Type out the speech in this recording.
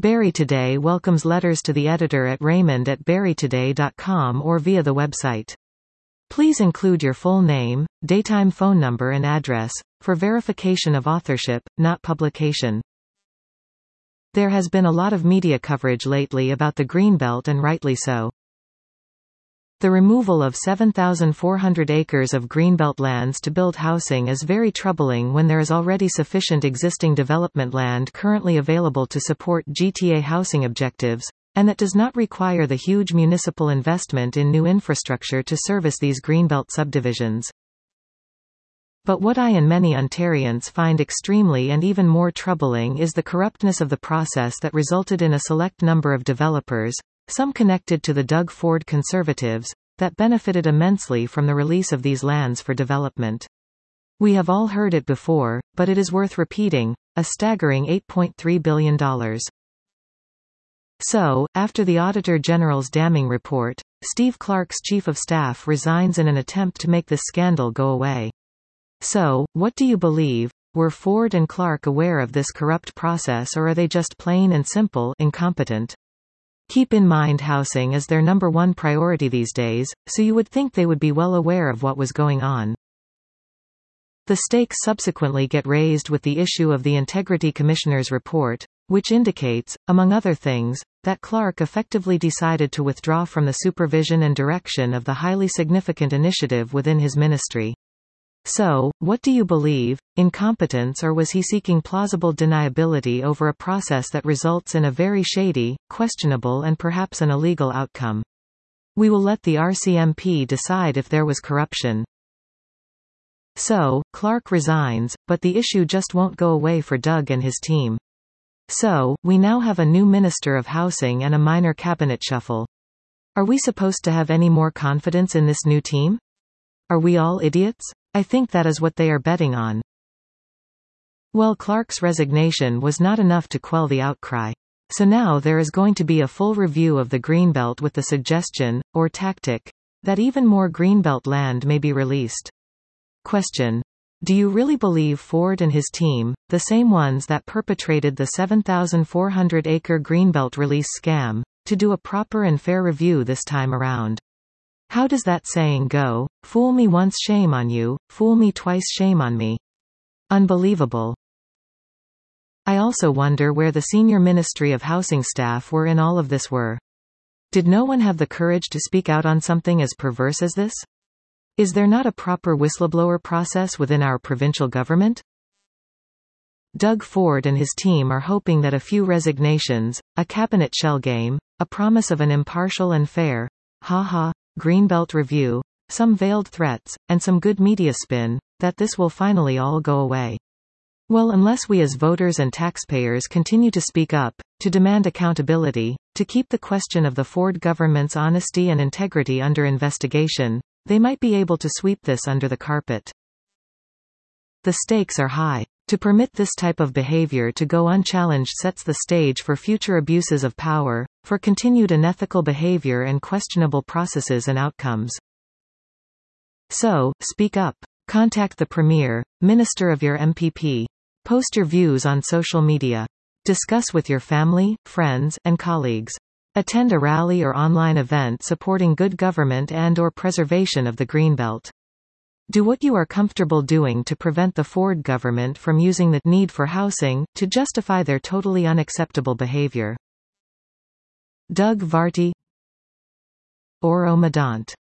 Barrie Today welcomes letters to the editor at raymond@barrietoday.com or via the website. Please include your full name, daytime phone number and address, for verification of authorship, not publication. There has been a lot of media coverage lately about the Greenbelt, and rightly so. The removal of 7,400 acres of Greenbelt lands to build housing is very troubling when there is already sufficient existing development land currently available to support GTA housing objectives, and that does not require the huge municipal investment in new infrastructure to service these Greenbelt subdivisions. But what I and many Ontarians find extremely and even more troubling is the corruptness of the process that resulted in a select number of developers, some connected to the Doug Ford Conservatives, that benefited immensely from the release of these lands for development. We have all heard it before, but it is worth repeating, a staggering $8.3 billion. So, after the Auditor General's damning report, Steve Clark's chief of staff resigns in an attempt to make this scandal go away. So, what do you believe? Were Ford and Clark aware of this corrupt process, or are they just plain and simple incompetent? Keep in mind housing is their number one priority these days, so you would think they would be well aware of what was going on. The stakes subsequently get raised with the issue of the Integrity Commissioner's report, which indicates, among other things, that Clark effectively decided to withdraw from the supervision and direction of the highly significant initiative within his ministry. So, what do you believe, incompetence, or was he seeking plausible deniability over a process that results in a very shady, questionable and perhaps an illegal outcome? We will let the RCMP decide if there was corruption. So, Clark resigns, but the issue just won't go away for Doug and his team. So, we now have a new Minister of Housing and a minor cabinet shuffle. Are we supposed to have any more confidence in this new team? Are we all idiots? I think that is what they are betting on. Well, Clark's resignation was not enough to quell the outcry. So now there is going to be a full review of the Greenbelt with the suggestion, or tactic, that even more Greenbelt land may be released. Question. Do you really believe Ford and his team, the same ones that perpetrated the 7,400-acre Greenbelt release scam, to do a proper and fair review this time around? How does that saying go? Fool me once, shame on you; fool me twice, shame on me. Unbelievable. I also wonder where the senior Ministry of Housing staff were in all of this. Did no one have the courage to speak out on something as perverse as this? Is there not a proper whistleblower process within our provincial government? Doug Ford and his team are hoping that a few resignations, a cabinet shell game, a promise of an impartial and fair, Greenbelt review, some veiled threats, and some good media spin, that this will finally all go away. Well, unless we as voters and taxpayers continue to speak up, to demand accountability, to keep the question of the Ford government's honesty and integrity under investigation, they might be able to sweep this under the carpet. The stakes are high. To permit this type of behavior to go unchallenged sets the stage for future abuses of power, for continued unethical behavior and questionable processes and outcomes. So, speak up. Contact the Premier, Minister of your MPP. Post your views on social media. Discuss with your family, friends, and colleagues. Attend a rally or online event supporting good government and/or preservation of the Greenbelt. Do what you are comfortable doing to prevent the Ford government from using the need for housing to justify their totally unacceptable behavior. Doug Varty, Oro Medant.